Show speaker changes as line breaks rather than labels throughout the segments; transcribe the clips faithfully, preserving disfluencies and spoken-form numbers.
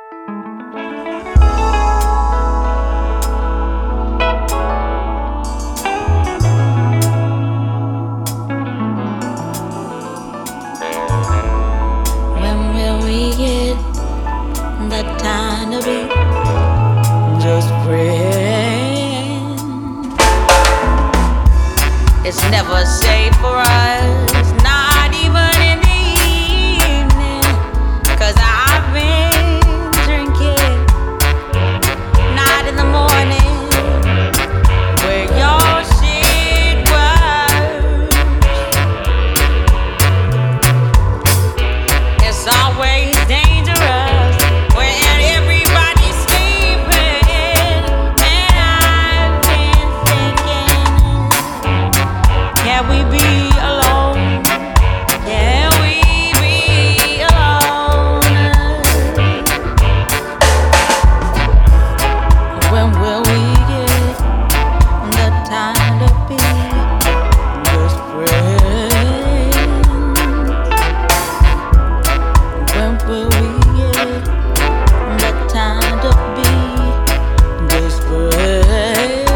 The time to be just friends. It's never safe for us, not even in the evening, 'cause I've been drinking, not in the morning, where your shit was. It's always dangerous when everybody's sleeping, and I've been thinking, can we be alone? Can we be alone? When will we get the time to be just friends? When will we get the time to be just friends?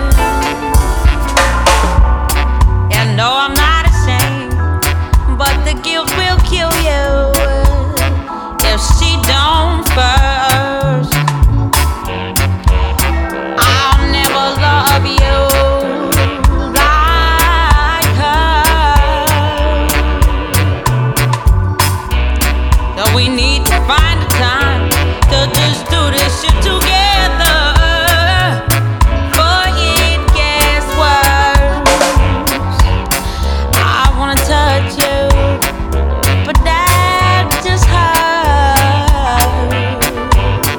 And no, I'm not ashamed, but the guilt will kill you if she don't first. I'll never love you like her. So we need to find a time to just do this shit together, before it gets worse. I wanna touch you, but that just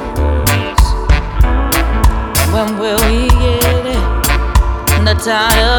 hurts. When will we get the time